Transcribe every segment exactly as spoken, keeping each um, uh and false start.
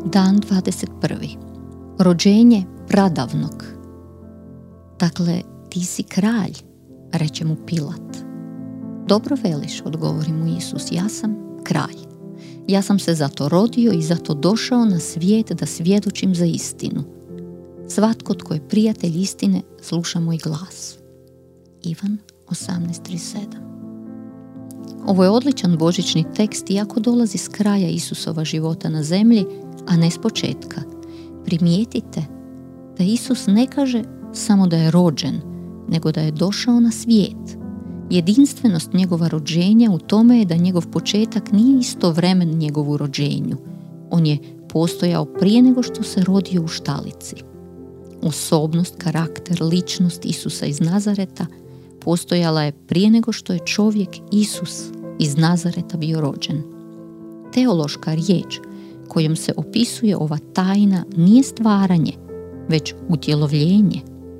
Dan dvadeset prvi. Rođenje pradavnog. Dakle, ti si kralj, reče mu Pilat. Dobro veliš, odgovori mu Isus, ja sam kralj. Ja sam se zato rodio i zato došao na svijet da svjedočim za istinu. Svatko tko je prijatelj istine sluša moj glas. Ivan osamnaest trideset sedam. Ovo je odličan božićni tekst iako dolazi s kraja Isusova života na zemlji, a ne s početka. Primijetite da Isus ne kaže samo da je rođen, nego da je došao na svijet. Jedinstvenost njegova rođenja u tome je da njegov početak nije istovremen njegovu rođenju. On je postojao prije nego što se rodio u štalici. Osobnost, karakter, ličnost Isusa iz Nazareta postojala je prije nego što je čovjek Isus iz Nazareta bio rođen. Teološka riječ kojom se opisuje ova tajna nije stvaranje, već utjelovljenje.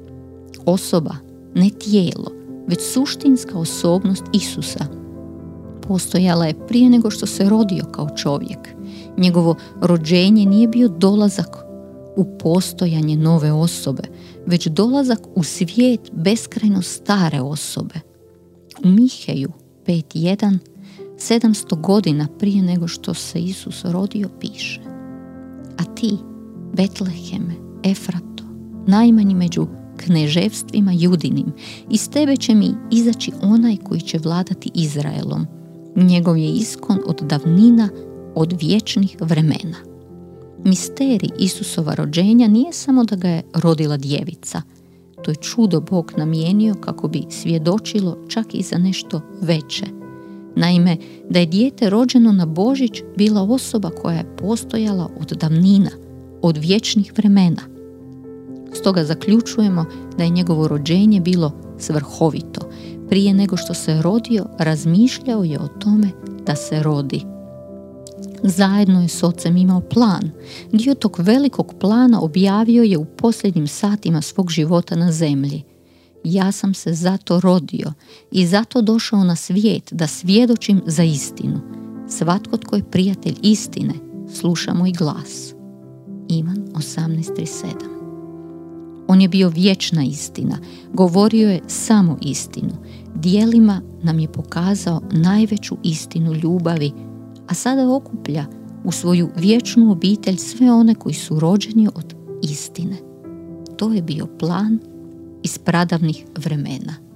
Osoba, ne tijelo, već suštinska osobnost Isusa postojala je prije nego što se rodio kao čovjek. Njegovo rođenje nije bio dolazak u postojanje nove osobe, već dolazak u svijet beskrajno stare osobe. U Miheju pet jedan, sedamsto godina prije nego što se Isus rodio piše: A ti, Betleheme, Efrato, najmanji među kneževstvima Judinim, iz tebe će mi izaći onaj koji će vladati Izraelom. Njegov je iskon od davnina, od vječnih vremena. Misterij Isusova rođenja nije samo da ga je rodila djevica. To je čudo Bog namijenio kako bi svjedočilo čak i za nešto veće. Naime, da je dijete rođeno na Božić bila osoba koja je postojala od davnina, od vječnih vremena. Stoga zaključujemo da je njegovo rođenje bilo svrhovito. Prije nego što se rodio, razmišljao je o tome da se rodi. Zajedno je s ocem imao plan. Dio tog velikog plana objavio je u posljednjim satima svog života na zemlji. Ja sam se zato rodio i zato došao na svijet da svjedočim za istinu. Svatko tko je prijatelj istine sluša moj glas. Ivan osamnaest trideset sedam. On je bio vječna istina, govorio je samo istinu. Djelima nam je pokazao najveću istinu ljubavi, a sada okuplja u svoju vječnu obitelj sve one koji su rođeni od istine. To je bio plan iz pradavnih vremena.